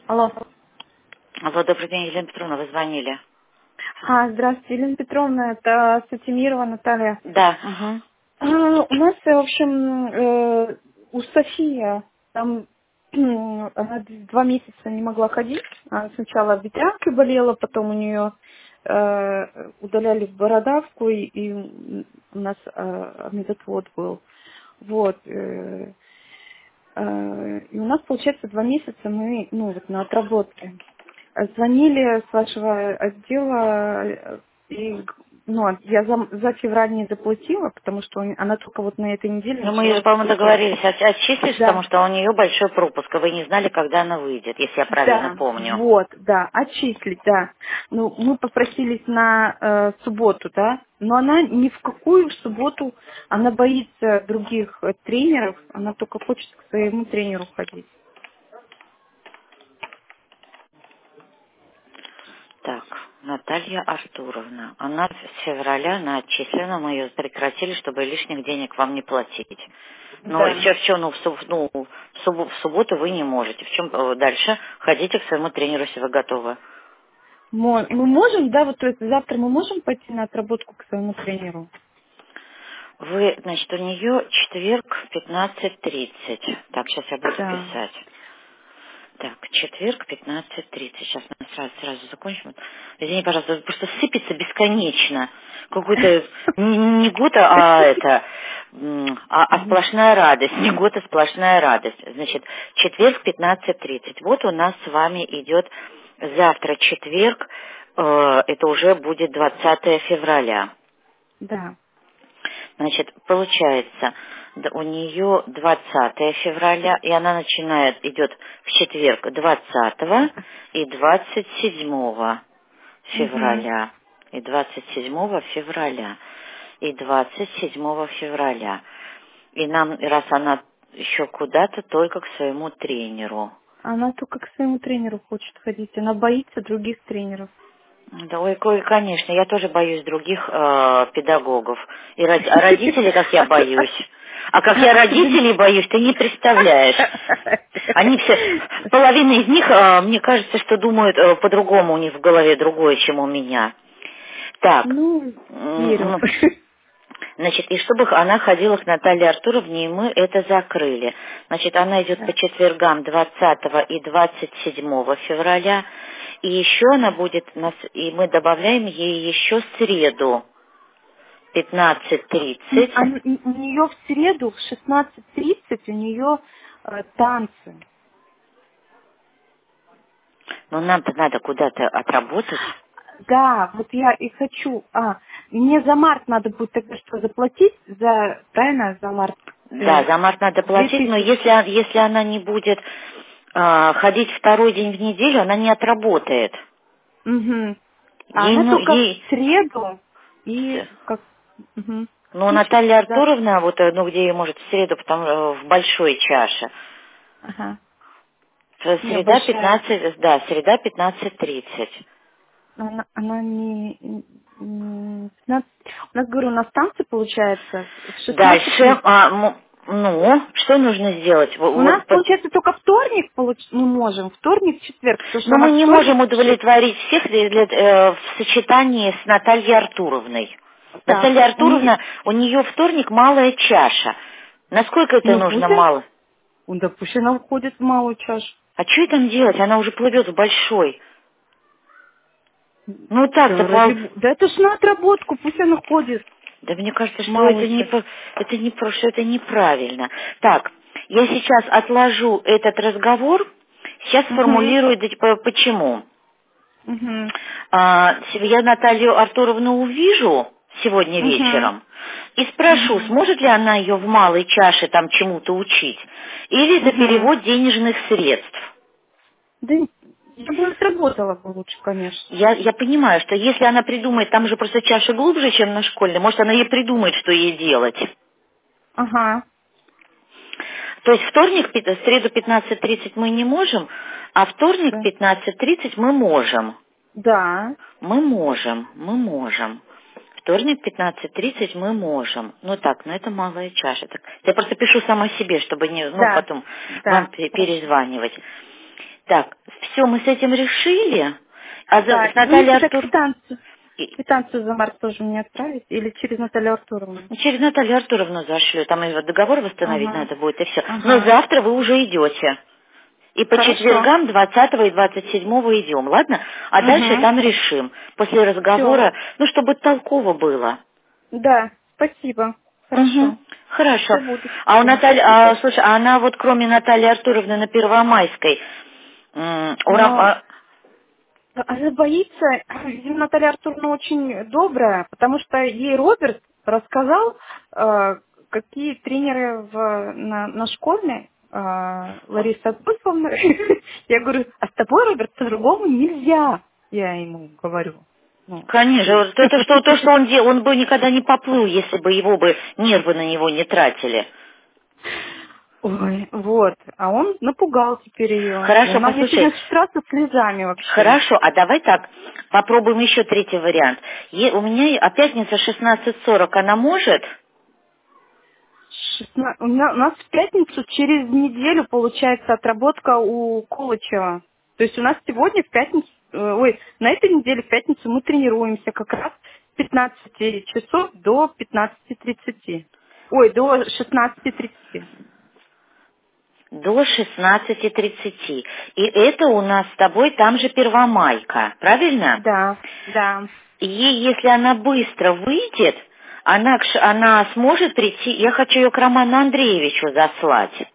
Алло. Алло, добрый день, Елена Петровна, вы звонили. Здравствуйте, Елена Петровна, это Сатимирова Наталья. Да. Угу. У нас, в общем, у Софии, там, она 2 месяца не могла ходить. Она сначала ветрянкой болела, потом у нее удаляли бородавку, и у нас медотвод был. Вот. И у нас, получается, 2 месяца мы, вот на отработке. Звонили с вашего отдела, и, я за февраль не заплатила, потому что она только вот на этой неделе Ну, мы начала же, по-моему, поступать. договорились отчислить, потому Да, что у нее большой пропуск, а вы не знали, когда она выйдет, если я правильно да, помню. вот, да, отчислить, да. Ну, мы попросились на субботу, да, но она ни в какую субботу, она боится других тренеров, она только хочет к своему тренеру ходить. Так, Наталья Артуровна. Она с февраля, она отчислена, мы ее прекратили, чтобы лишних денег вам не платить. Но Да. еще в чем, в субботу вы не можете. В чем дальше? Ходите к своему тренеру, если вы готовы. Мы можем, да, вот то есть завтра мы можем пойти на отработку к своему тренеру? Вы, значит, у нее четверг в 15:30. Так, сейчас я буду Да. писать. Так, четверг, 15:30. Сейчас мы сразу закончим. Извини, пожалуйста, просто сыпется бесконечно. Какой-то не год, а это, а Мгм. сплошная радость. Не год, а сплошная радость. Значит, четверг, 15:30. Вот у нас с вами идет завтра четверг, это уже будет 20 февраля. Да. Значит, получается, у нее 20 февраля, и она начинает, идет в четверг 20 и 27 Мгм. февраля. И 27 февраля. И 27 февраля. И нам, раз она еще куда-то, только к своему тренеру. Она только к своему тренеру хочет ходить. Она боится других тренеров. Да, ой, конечно, я тоже боюсь других педагогов. И родителей, как я боюсь. А как я Особенно. родителей боюсь, ты не представляешь. Они все, половина из них, мне кажется, что думают по-другому, у них в голове другое, чем у меня. Так, Ну, верю. ну, значит, и чтобы она ходила к Наталье Артуровне, и мы это закрыли. Значит, она идет по Да. четвергам 20 и 27 февраля, и еще она будет, и мы добавляем ей еще среду 15:30. У нее в среду в 16:30 у нее танцы. Но нам-то надо куда-то отработать. Да, вот я и хочу. Мне за март надо будет тогда что, заплатить? Правильно, за март? Да, за март надо Две платить, но тысячи. если она не будет ходить второй день в неделю, она не отработает. Угу. А Ей, она ну, только в ей, среду и как... Угу. ну, Слушай, Наталья да. Артуровна, вот, где ей может в среду, в большой чаше. Ага. Не, Среда большая. 15, да, среда 15:30. Она не 15. У нас, говорю, у нас танцы, получается, в Дальше, 16:30. что нужно сделать? У нас, получается, только вторник мы можем. Вторник, четверг, потому что Но у мы нас не вторник можем в 6. удовлетворить всех в сочетании с Натальей Артуровной. Так, Наталья Артуровна, у нее вторник малая чаша. Насколько это ну нужно пусть, мало? да пусть она уходит в малую чашу. А что ей там делать? Она уже плывет в большой. Ну так-то, Да, да это ж на отработку, пусть она ходит да мне кажется, в что малую это чашу. что это неправильно. Так, я сейчас отложу этот разговор, сейчас Угу. сформулирую, почему. Угу. Я Наталью Артуровну увижу сегодня Угу. вечером и спрошу, Угу. сможет ли она ее в малой чаше там чему-то учить, или за Угу. перевод денежных средств. Да я бы отработала бы лучше, конечно. Я понимаю, что если она придумает, там же просто чаша глубже, чем на школьной, может, она ей придумает, что ей делать. Ага. То есть вторник, среду 15:30 мы не можем, а вторник Да. 15:30 мы можем. Да. Мы можем. Вторник 15:30 мы можем. Ну так, это малая чаша. Так, я просто пишу сама себе, чтобы не, Да. потом вам Да. Хорошо. перезванивать. Так, все, мы с этим решили. А Да, с вы Натальей тогда Артур... квитанцию за март тоже мне отправить? Или через Наталью Артуровну? Через Наталью Артуровну зашлю. Там его договор восстановить Ага, надо будет, и все. Но ага. завтра вы уже идете. И по Хорошо. четвергам 20 и 27 идем, ладно? А дальше Угу. там решим. После Все. разговора, ну, чтобы толково было. Да, спасибо. Угу. Хорошо. Хорошо. Все буду А у теперь. Натальи, Спасибо. слушай, а она вот кроме Натальи Артуровны на Первомайской, Но она боится, видимо, Наталья Артуровна очень добрая, потому что ей Роберт рассказал, какие тренеры на школе, Лариса Адольфовна. Я говорю, а с тобой, Роберт, по-другому нельзя, я ему говорю. Ну, конечно, всё. вот это что, то, что он делал, он бы никогда не поплыл, если бы его бы нервы на него не тратили. Ой, вот. А он напугал теперь ее. И Хорошо, она мне сегодня послушай, с утра со слезами вообще. хорошо, а давай так, попробуем еще третий вариант. У меня пятница 16:40, она может? У нас в пятницу через неделю получается отработка у Колычева. То есть у нас сегодня в пятницу, на этой неделе в пятницу мы тренируемся как раз с 15 часов до 15:30. Ой, до 16:30. До 16:30. И это у нас с тобой там же Первомайка, правильно? Да, да. И если она быстро выйдет, она сможет прийти, я хочу ее к Роману Андреевичу заслать.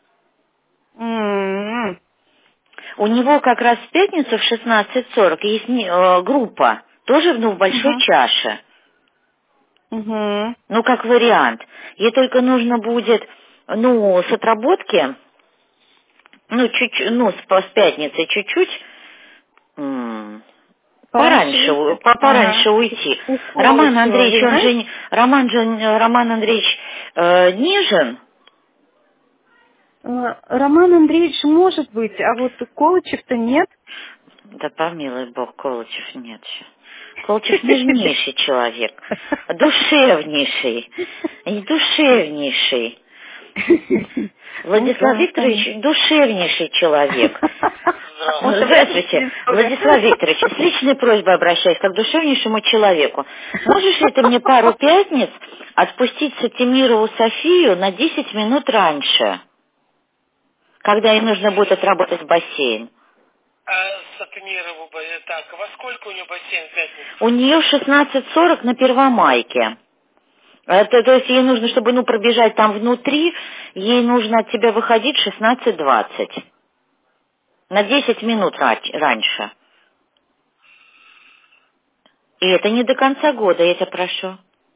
М-м-м. У него как раз в пятницу в 16:40 есть группа, тоже в большой Мгм. чаше. Мгм. Ну, как вариант. Ей только нужно будет, с отработки, чуть-чуть, с пятницы чуть-чуть, Пораньше выйти? Ага. пораньше уйти. У Роман Колычева, Андреевич, вы он же, знаете? Роман Андреевич нежен. Роман Андреевич может быть, а вот Колычев-то нет. Да помилуй Бог, Колычев нет еще. Колычев нежнейший человек, душевнейший, и душевнейший. Ну Владислав да, Викторович понятно. душевнейший человек. Вот Здравствуйте, обратная история. Владислав Викторович, с личной просьбой обращаюсь, как к душевнейшему человеку. Можешь ли ты мне пару пятниц отпустить Сатимирову Софию на 10 минут раньше, когда ей нужно будет отработать бассейн? Так, во сколько у нее бассейн в пятницу? У нее в 16:40 на Первомайке. То есть ей нужно, чтобы пробежать там внутри, ей нужно от тебя выходить в 16:20. На 10 минут раньше. И это не до конца года, я тебя прошу.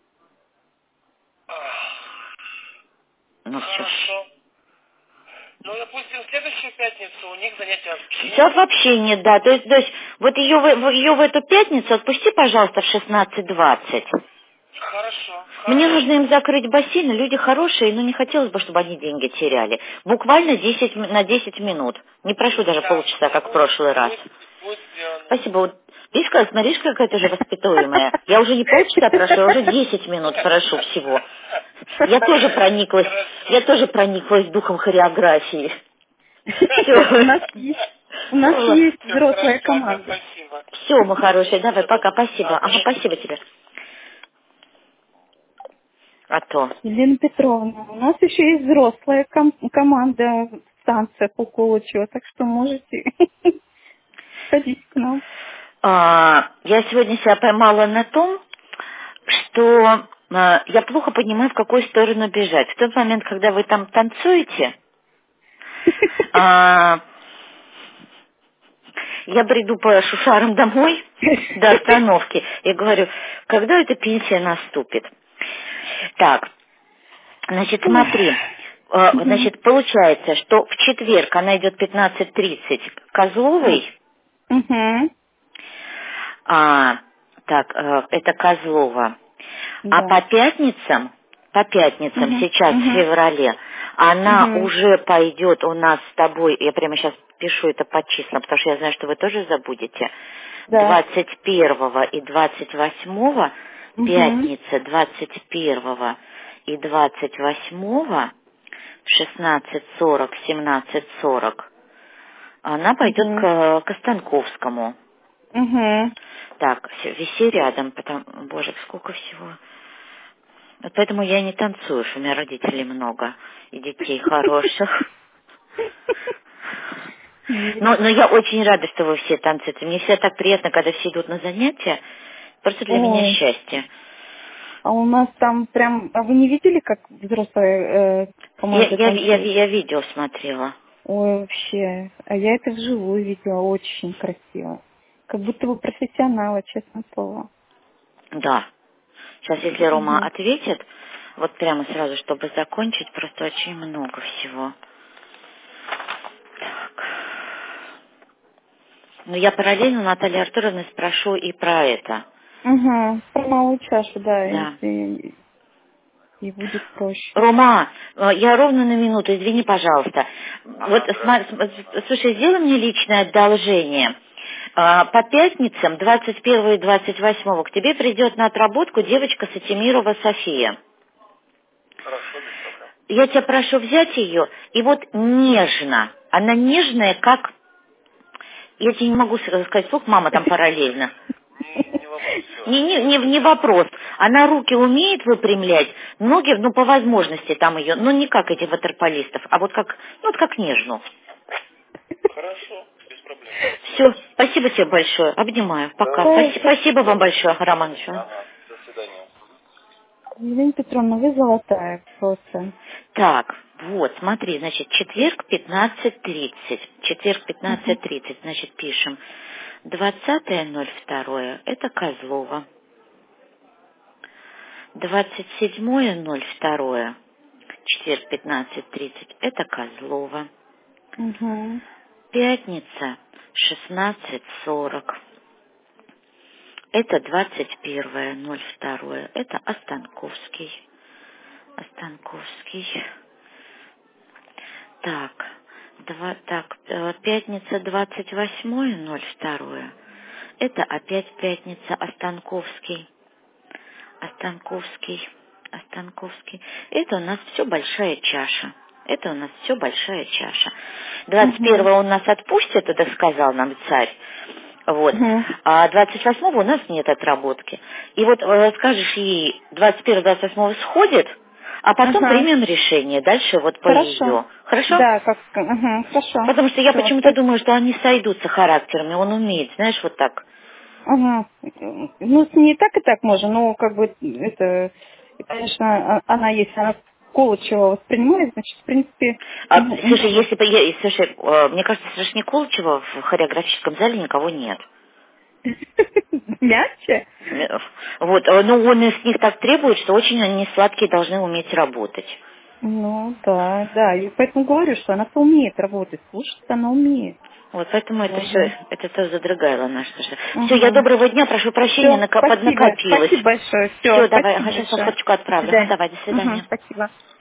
Ну все. Хорошо. Ну, допустим, в следующую пятницу у них занятия вообще Все нет. вообще нет, да. То есть вот ее в эту пятницу отпусти, пожалуйста, в 16:20. Хорошо, Мне хорошо. нужно им закрыть бассейн, люди хорошие, но не хотелось бы, чтобы они деньги теряли. Буквально на 10 минут. Не прошу даже Да, полчаса, как в прошлый раз. будет сделано. Спасибо. Вот, смотришь, какая ты же воспитуемая. Я уже не полчаса прошу, я уже 10 минут прошу всего. Я тоже прониклась духом хореографии. У Все. нас есть Все, взрослая хорошо, Анна, команда. спасибо. Все, мы хорошие. Давай, пока, спасибо. Ага. Ага, спасибо тебе. А то. Елена Петровна, у нас еще есть взрослая команда станция по Колычева, так что можете ходить к нам. Я сегодня себя поймала на том, что я плохо понимаю, в какую сторону бежать. В тот момент, когда вы там танцуете, а, я бреду по шушарам домой до остановки и говорю, когда эта пенсия наступит? Так, значит, Ой. смотри, Мгм. получается, что в четверг она идет 15:30 Козловой, Мгм. это Козлова. А Да. по пятницам Мгм. сейчас в Мгм. феврале, она Мгм. уже пойдет у нас с тобой, я прямо сейчас пишу это по числам, потому что я знаю, что вы тоже забудете, Да. 21 и 28, Мгм. пятница 21 и 28, в 16:40, 17:40, Она пойдет к Останковскому. Так, виси рядом, потому, боже, сколько всего. Вот поэтому я не танцую, что у меня родителей много и детей хороших. Но я очень рада, что вы все танцуете. Мне всегда так приятно, когда все идут на занятия. Просто для меня Ой, счастье. а у нас там прям... А вы не видели, как взрослые команды танцуют? Я видео смотрела. Ой, вообще. А я это вживую видела. Очень красиво. Как будто вы профессионалы, честное слово. Да. Сейчас, если Рома Мгм. ответит, вот прямо сразу, чтобы закончить, просто очень много всего. Так. Ну, я параллельно Натальи Артуровны спрошу и про это. Про малую чашу, да, Да. если и будет проще. Рома, я ровно на минуту, извини, пожалуйста. Вот, слушай, сделай мне личное одолжение. По пятницам, 21 и 28 к тебе придет на отработку девочка Сатимирова София. Хорошо, без проблем. Я тебя прошу взять ее, и вот нежно, она нежная, как... Я тебе не могу сказать, сколько мама там параллельно. Не вопрос, все. Не вопрос. Она руки умеет выпрямлять, ноги, ну, по возможности там ее, ну, не как этих ватерполистов, а вот как, ну, вот как нежную. Хорошо, без проблем. Все, спасибо тебе большое, обнимаю, пока. Да. Спасибо вам большое, Роман. Ага, до свидания. Елена Петровна, вы золотая просто. Так, вот, смотри, значит, четверг 15:30. Четверг 15:30, значит, пишем. 20.02, это Козлова. 27.02, четверг 15:30, это Козлова. Угу. Пятница 16:40, это 21.02, это Останковский. Останковский. Так, пятница 28.02, это опять пятница Останковский. Останковский. Это у нас все большая чаша. Это у нас все большая чаша. 21-го он нас отпустит, это сказал нам царь. Вот. Угу. А 28-го у нас нет отработки. И вот скажешь ей, 21-28 сходит, а потом Ага. примем решение. Дальше вот по Хорошо. ее. Хорошо? Да, как... хорошо. Потому что я Все. почему-то думаю, что они сойдутся характерами. Он умеет, знаешь, вот так. Ага. Ну, с ней и так можно, но как бы это... Конечно, она, если она Колычева воспринимает, значит, в принципе... Слушай, если бы слушай, мне кажется, в Страшне Колычева в хореографическом зале никого нет. Мягче? Вот, ну он из них так требует, что очень они сладкие должны уметь работать. Ну, да, да. И поэтому говорю, что она-то умеет работать. Слушать она умеет. Вот, поэтому это Ладно. все, это то задрыгало наше. Все, я Угу. доброго дня, прошу прощения, Все, спасибо. поднакопилась. Спасибо большое. Все, Все, давай, спасибо сейчас большое. фоточку До отправлю. свидания. Давай, до свидания. Спасибо.